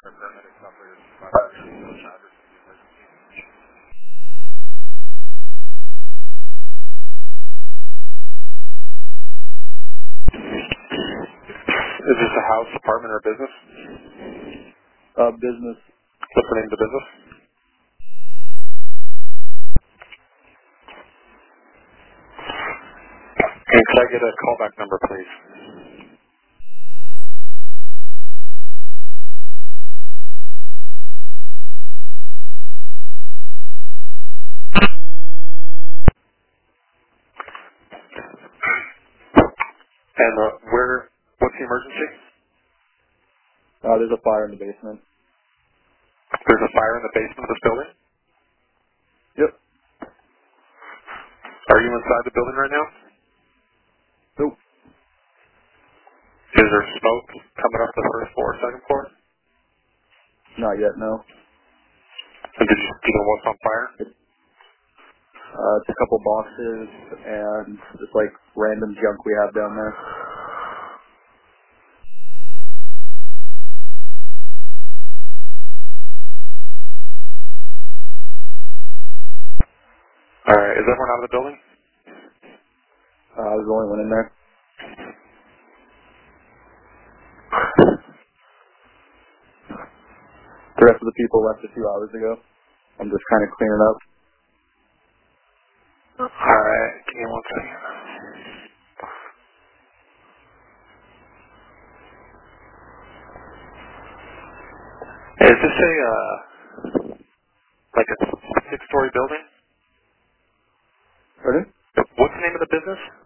Is this a house, apartment, or business? Business. What's the name of the business? And could I get a callback number, please? And what's the emergency? There's a fire in the basement. There's a fire in the basement of this building? Yep. Are you inside the building right now? Nope. Is there smoke coming up the first floor, second floor? Not yet, no. And do you know what's on fire? It's a couple boxes and just like random junk we have down there. Alright, is everyone out of the building? I was the only one in there. The rest of the people left a few hours ago. I'm just kind of cleaning up. Alright, give me one second. Is this like a six-story building? Pardon? What's the name of the business?